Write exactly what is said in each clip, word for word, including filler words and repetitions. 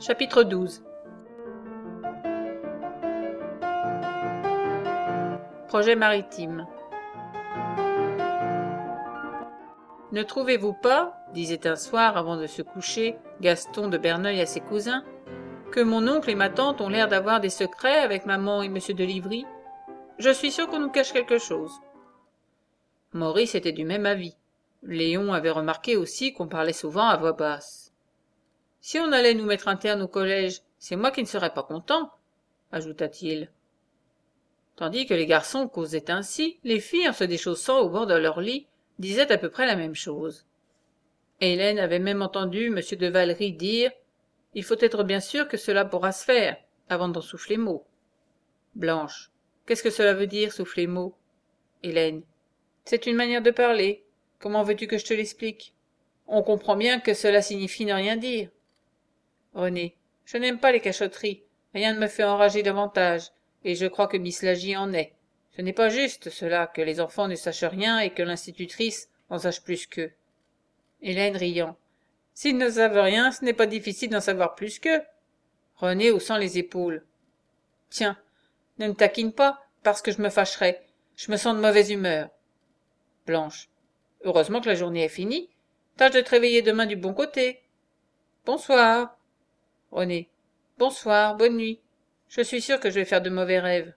Chapitre douze. Projet maritime. Ne trouvez-vous pas, disait un soir avant de se coucher Gaston de Berneuil à ses cousins, que mon oncle et ma tante ont l'air d'avoir des secrets avec maman et monsieur de Livry? Je suis sûr qu'on nous cache quelque chose. Maurice était du même avis. Léon avait remarqué aussi qu'on parlait souvent à voix basse. Si on allait nous mettre interne au collège, c'est moi qui ne serais pas content, ajouta-t-il. Tandis que les garçons causaient ainsi, les filles, en se déchaussant au bord de leur lit, disaient à peu près la même chose. Hélène avait même entendu M. de Valery dire « Il faut être bien sûr que cela pourra se faire, avant d'en souffler mot. » Blanche. Qu'est-ce que cela veut dire, souffler mot? Hélène. C'est une manière de parler. Comment veux-tu que je te l'explique? On comprend bien que cela signifie ne rien dire. René. Je n'aime pas les cachotteries. Rien ne me fait enrager davantage, et je crois que Miss Lagy en est. Ce n'est pas juste, cela, que les enfants ne sachent rien et que l'institutrice en sache plus qu'eux. Hélène riant. S'ils ne savent rien, ce n'est pas difficile d'en savoir plus qu'eux. René haussant les épaules. Tiens, ne me taquine pas, parce que je me fâcherai. Je me sens de mauvaise humeur. Blanche. Heureusement que la journée est finie. Tâche de te réveiller demain du bon côté. Bonsoir. René. Bonsoir, bonne nuit. Je suis sûre que je vais faire de mauvais rêves.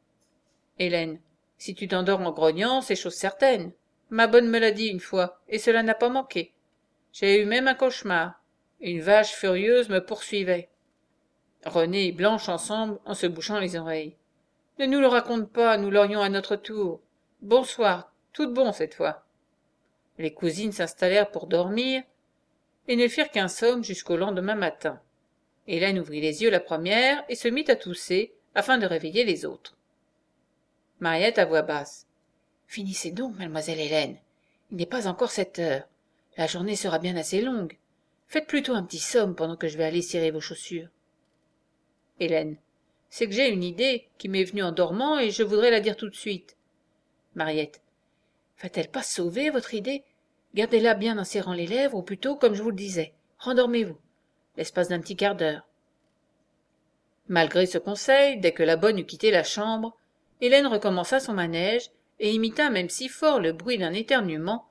Hélène. Si tu t'endors en grognant, c'est chose certaine. Ma bonne me l'a dit une fois, et cela n'a pas manqué. J'ai eu même un cauchemar. Une vache furieuse me poursuivait. René et Blanche ensemble, en se bouchant les oreilles. Ne nous le raconte pas, nous l'aurions à notre tour. Bonsoir, tout bon cette fois. Les cousines s'installèrent pour dormir, et ne firent qu'un somme jusqu'au lendemain matin. Hélène ouvrit les yeux la première et se mit à tousser, afin de réveiller les autres. Mariette à voix basse. Finissez donc, mademoiselle Hélène. Il n'est pas encore sept heures. La journée sera bien assez longue. Faites plutôt un petit somme pendant que je vais aller cirer vos chaussures. Hélène. C'est que j'ai une idée qui m'est venue en dormant et je voudrais la dire tout de suite. Mariette. Va-t-elle pas sauver votre idée? Gardez-la bien en serrant les lèvres, ou plutôt, comme je vous le disais, rendormez-vous, l'espace d'un petit quart d'heure. Malgré ce conseil, dès que la bonne eut quitté la chambre, Hélène recommença son manège et imita même si fort le bruit d'un éternuement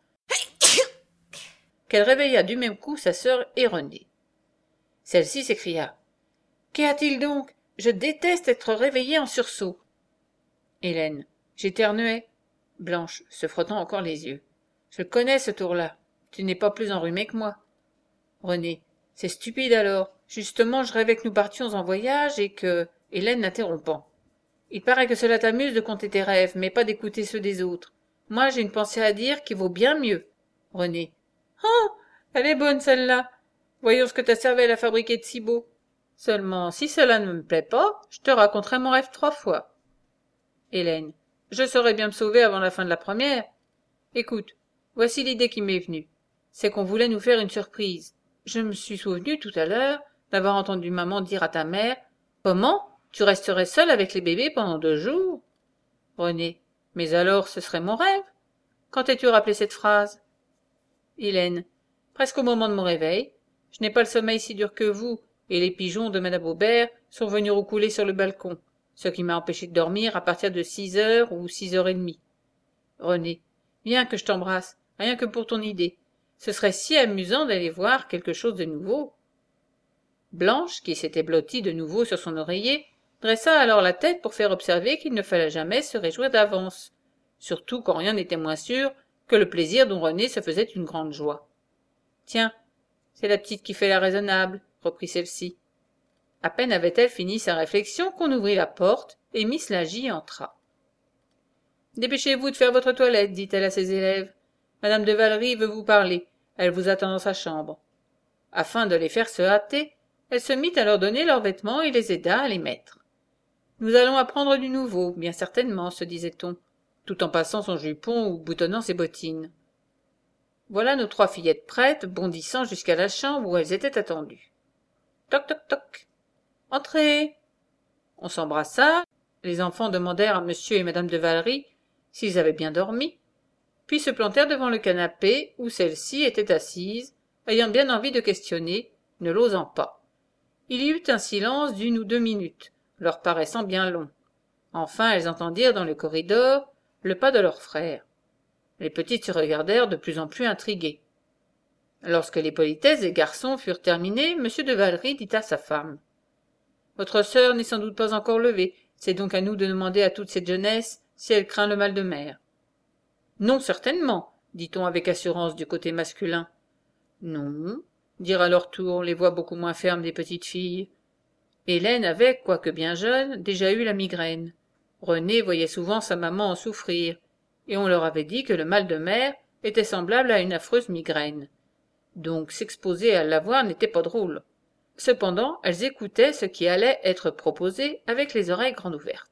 qu'elle réveilla du même coup sa sœur et René. Celle-ci s'écria. Qu'y a-t-il donc? Je déteste être réveillée en sursaut. Hélène. J'éternuais. Blanche, se frottant encore les yeux. Je le connais ce tour-là. Tu n'es pas plus enrhumé que moi. René. C'est stupide alors. Justement, je rêvais que nous partions en voyage et que... Hélène l'interrompant. Il paraît que cela t'amuse de compter tes rêves, mais pas d'écouter ceux des autres. Moi, j'ai une pensée à dire qui vaut bien mieux. René. Oh, elle est bonne celle-là. Voyons ce que ta cervelle a fabriqué de si beau. Seulement, si cela ne me plaît pas, je te raconterai mon rêve trois fois. Hélène. Je saurais bien me sauver avant la fin de la première. Écoute, voici l'idée qui m'est venue. C'est qu'on voulait nous faire une surprise. Je me suis souvenu tout à l'heure d'avoir entendu maman dire à ta mère « Comment? Tu resterais seule avec les bébés pendant deux jours ?» René. Mais alors, ce serait mon rêve. Quand t'es-tu rappelé cette phrase? Hélène. Presque au moment de mon réveil. Je n'ai pas le sommeil si dur que vous, et les pigeons de madame Aubert sont venus roucouler sur le balcon, ce qui m'a empêché de dormir à partir de six heures ou six heures et demie. René. Viens que je t'embrasse, rien que pour ton idée. Ce serait si amusant d'aller voir quelque chose de nouveau. Blanche, qui s'était blottie de nouveau sur son oreiller, dressa alors la tête pour faire observer qu'il ne fallait jamais se réjouir d'avance, surtout quand rien n'était moins sûr que le plaisir dont René se faisait une grande joie. Tiens, c'est la petite qui fait la raisonnable, reprit celle-ci. À peine avait-elle fini sa réflexion qu'on ouvrit la porte et Miss Lagy entra. Dépêchez-vous de faire votre toilette, dit-elle à ses élèves. Madame de Valery veut vous parler. Elle vous attend dans sa chambre. Afin de les faire se hâter, elle se mit à leur donner leurs vêtements et les aida à les mettre. Nous allons apprendre du nouveau, bien certainement, se disait-on, tout en passant son jupon ou boutonnant ses bottines. Voilà nos trois fillettes prêtes, bondissant jusqu'à la chambre où elles étaient attendues. Toc toc toc. Entrez. On s'embrassa. Les enfants demandèrent à monsieur et madame de Valery s'ils avaient bien dormi, puis se plantèrent devant le canapé où celle-ci était assise, ayant bien envie de questionner, ne l'osant pas. Il y eut un silence d'une ou deux minutes, leur paraissant bien long. Enfin elles entendirent dans le corridor le pas de leur frère. Les petites se regardèrent de plus en plus intriguées. Lorsque les politesses des garçons furent terminées, M. de Valery dit à sa femme. « Votre sœur n'est sans doute pas encore levée, c'est donc à nous de demander à toute cette jeunesse si elle craint le mal de mer. »« Non, certainement, dit-on avec assurance du côté masculin. »« Non, » dirent à leur tour les voix beaucoup moins fermes des petites filles. Hélène avait, quoique bien jeune, déjà eu la migraine. Renée voyait souvent sa maman en souffrir, et on leur avait dit que le mal de mer était semblable à une affreuse migraine. Donc s'exposer à l'avoir n'était pas drôle. Cependant, elles écoutaient ce qui allait être proposé avec les oreilles grandes ouvertes.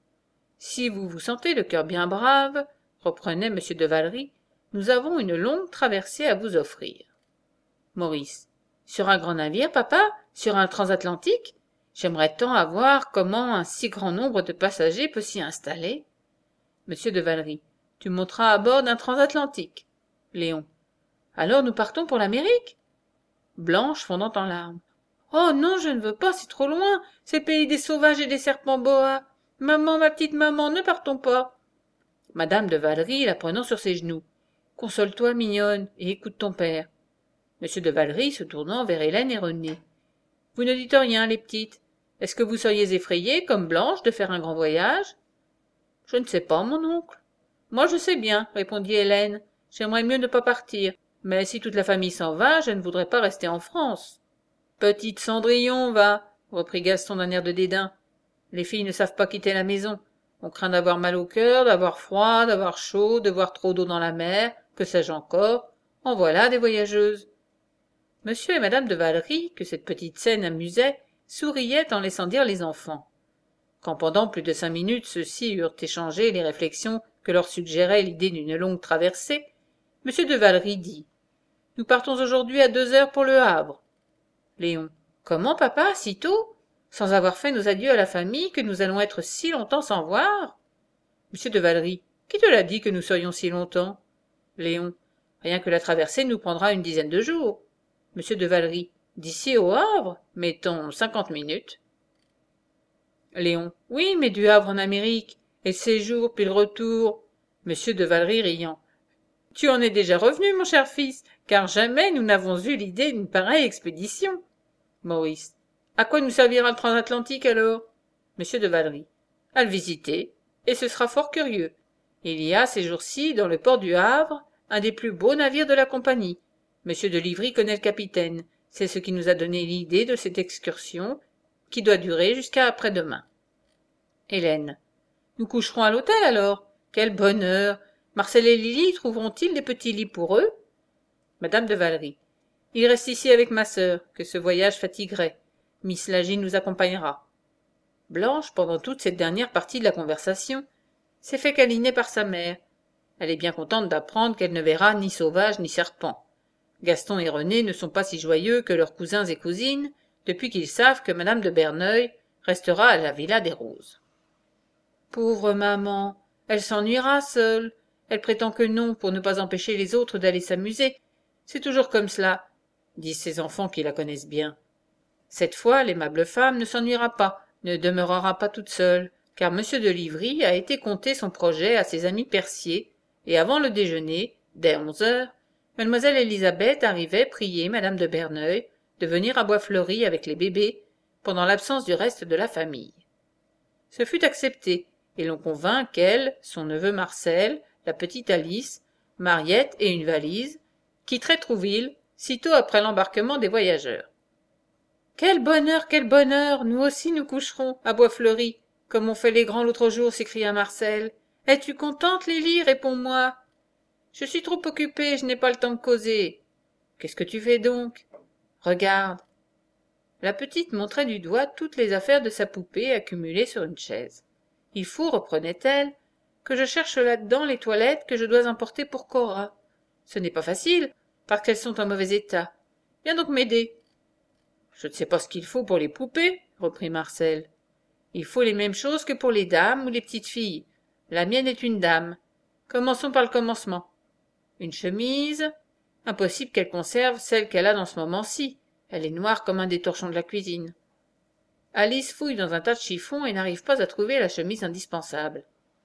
« Si vous vous sentez le cœur bien brave, reprenait M. de Valery, nous avons une longue traversée à vous offrir. » Maurice. « Sur un grand navire, papa? Sur un transatlantique? J'aimerais tant avoir comment un si grand nombre de passagers peut s'y installer. » M. de Valery. « Tu monteras à bord d'un transatlantique. » Léon. « Alors nous partons pour l'Amérique? » Blanche fondant en larmes. « Oh non, je ne veux pas, c'est trop loin, c'est le pays des sauvages et des serpents boas. Maman, ma petite maman, ne partons pas. » Madame de Valery la prenant sur ses genoux. « Console-toi, mignonne, et écoute ton père. » M. de Valery se tournant vers Hélène et Renée. « Vous ne dites rien, les petites. Est-ce que vous seriez effrayées, comme Blanche, de faire un grand voyage? »« Je ne sais pas, mon oncle. »« Moi, je sais bien, répondit Hélène. J'aimerais mieux ne pas partir, mais si toute la famille s'en va, je ne voudrais pas rester en France. »« Petite Cendrillon, va, reprit Gaston d'un air de dédain. Les filles ne savent pas quitter la maison. On craint d'avoir mal au cœur, d'avoir froid, d'avoir chaud, de voir trop d'eau dans la mer, que sais-je encore. En voilà des voyageuses. » Monsieur et Madame de Valery, que cette petite scène amusait, souriaient en laissant dire les enfants. Quand pendant plus de cinq minutes ceux-ci eurent échangé les réflexions que leur suggérait l'idée d'une longue traversée, M. de Valery dit « Nous partons aujourd'hui à deux heures pour le Havre. » Léon. « Comment, papa, si tôt? Sans avoir fait nos adieux à la famille, que nous allons être si longtemps sans voir? » M. de Valery. « Qui te l'a dit que nous serions si longtemps? » Léon. « Rien que la traversée nous prendra une dizaine de jours. » M. de Valery. « D'ici au Havre? Mettons cinquante minutes. » Léon. « Oui, mais du Havre en Amérique, et le séjour, puis le retour. » M. de Valery riant. « Tu en es déjà revenu, mon cher fils, car jamais nous n'avons eu l'idée d'une pareille expédition. » Maurice. « À quoi nous servira le transatlantique alors? » M. de Valery. « À le visiter, et ce sera fort curieux. Il y a ces jours-ci, dans le port du Havre, un des plus beaux navires de la compagnie. M. de Livry connaît le capitaine. C'est ce qui nous a donné l'idée de cette excursion, qui doit durer jusqu'à après-demain. » Hélène. « Nous coucherons à l'hôtel alors? Quel bonheur! Marcel et Lily trouveront-ils des petits lits pour eux? Madame de Valery. « Il reste ici avec ma sœur, que ce voyage fatiguerait. Miss Lagy nous accompagnera. » Blanche, pendant toute cette dernière partie de la conversation, s'est fait câliner par sa mère. Elle est bien contente d'apprendre qu'elle ne verra ni sauvage ni serpent. Gaston et Renée ne sont pas si joyeux que leurs cousins et cousines, depuis qu'ils savent que Madame de Berneuil restera à la Villa des Roses. Pauvre maman, elle s'ennuiera seule. Elle prétend que non, pour ne pas empêcher les autres d'aller s'amuser. C'est toujours comme cela, disent ces enfants qui la connaissent bien. Cette fois, l'aimable femme ne s'ennuiera pas, ne demeurera pas toute seule, car M. de Livry a été conter son projet à ses amis Percier, et avant le déjeuner, dès onze heures, Mademoiselle Élisabeth arrivait prier Madame de Berneuil de venir à Boisfleury avec les bébés, pendant l'absence du reste de la famille. Ce fut accepté, et l'on convint qu'elle, son neveu Marcel, la petite Alice, Mariette et une valise, quitteraient Trouville, sitôt après l'embarquement des voyageurs. « Quel bonheur, quel bonheur! Nous aussi nous coucherons, à Boisfleury, comme ont fait les grands l'autre jour, s'écria Marcel. « Es-tu contente, Lily? Réponds-moi. »« Je suis trop occupée, je n'ai pas le temps de causer. »« Qu'est-ce que tu fais donc? »« Regarde. » La petite montrait du doigt toutes les affaires de sa poupée accumulées sur une chaise. « Il faut, reprenait-elle, que je cherche là-dedans les toilettes que je dois emporter pour Cora. Ce n'est pas facile, parce qu'elles sont en mauvais état. Viens donc m'aider. »« Je ne sais pas ce qu'il faut pour les poupées, reprit Marcel. Il faut les mêmes choses que pour les dames ou les petites filles. La mienne est une dame. Commençons par le commencement. Une chemise. Impossible qu'elle conserve celle qu'elle a dans ce moment-ci. Elle est noire comme un des torchons de la cuisine. Alice fouille dans un tas de chiffons et n'arrive pas à trouver la chemise indispensable.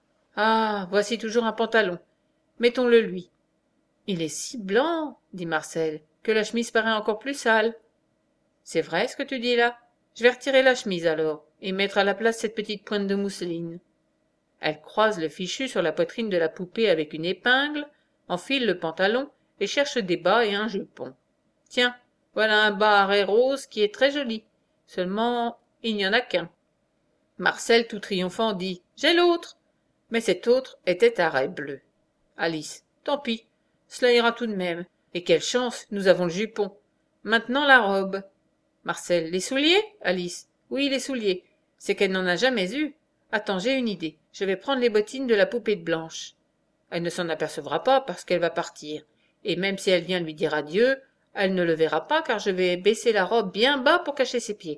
Ah, voici toujours un pantalon. Mettons-le lui. Il est si blanc, dit Marcel, que la chemise paraît encore plus sale. C'est vrai ce que tu dis là? Je vais retirer la chemise alors, et mettre à la place cette petite pointe de mousseline. Elle croise le fichu sur la poitrine de la poupée avec une épingle, enfile le pantalon et cherche des bas et un jupon. Tiens, voilà un bas à raies rose qui est très joli. Seulement, il n'y en a qu'un. Marcel, tout triomphant, dit « J'ai l'autre !» Mais cet autre était à raies bleues. Alice. Tant pis, cela ira tout de même. Et quelle chance, nous avons le jupon. Maintenant la robe. Marcel. Les souliers, Alice? Oui, les souliers. C'est qu'elle n'en a jamais eu. Attends, j'ai une idée. Je vais prendre les bottines de la poupée de Blanche. Elle ne s'en apercevra pas parce qu'elle va partir. Et même si elle vient lui dire adieu, elle ne le verra pas car je vais baisser la robe bien bas pour cacher ses pieds.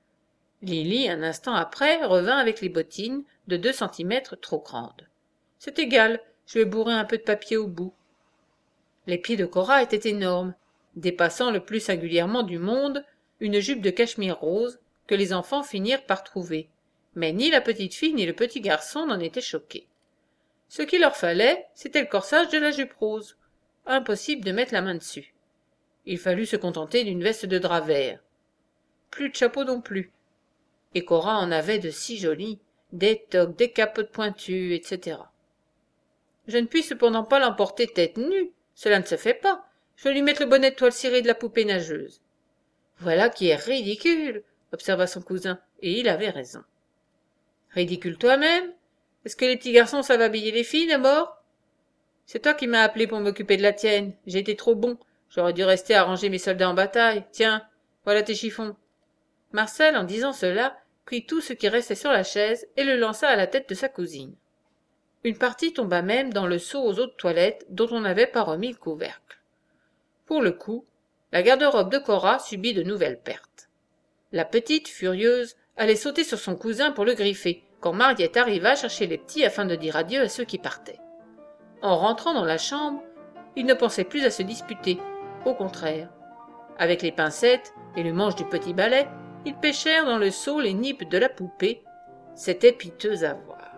Lily, un instant après, revint avec les bottines de deux centimètres trop grandes. C'est égal, je vais bourrer un peu de papier au bout. Les pieds de Cora étaient énormes, dépassant le plus singulièrement du monde une jupe de cachemire rose que les enfants finirent par trouver. Mais ni la petite fille ni le petit garçon n'en étaient choqués. Ce qu'il leur fallait, c'était le corsage de la jupe rose. Impossible de mettre la main dessus. Il fallut se contenter d'une veste de drap vert. Plus de chapeau non plus. Et Cora en avait de si jolis, des toques, des capotes pointues, et cetera. Je ne puis cependant pas l'emporter tête nue, cela ne se fait pas. Je vais lui mettre le bonnet de toile cirée de la poupée nageuse. Voilà qui est ridicule, observa son cousin, et il avait raison. Ridicule toi-même? Est-ce que les petits garçons savent habiller les filles d'abord? C'est toi qui m'as appelé pour m'occuper de la tienne. J'ai été trop bon. J'aurais dû rester à ranger mes soldats en bataille. Tiens, voilà tes chiffons. Marcel, en disant cela, prit tout ce qui restait sur la chaise et le lança à la tête de sa cousine. Une partie tomba même dans le seau aux eaux de toilette dont on n'avait pas remis le couvercle. Pour le coup, la garde-robe de Cora subit de nouvelles pertes. La petite, furieuse, allait sauter sur son cousin pour le griffer, quand Mariette arriva chercher les petits afin de dire adieu à ceux qui partaient. En rentrant dans la chambre, ils ne pensaient plus à se disputer, au contraire. Avec les pincettes et le manche du petit balai, ils pêchèrent dans le seau les nippes de la poupée. C'était piteux à voir.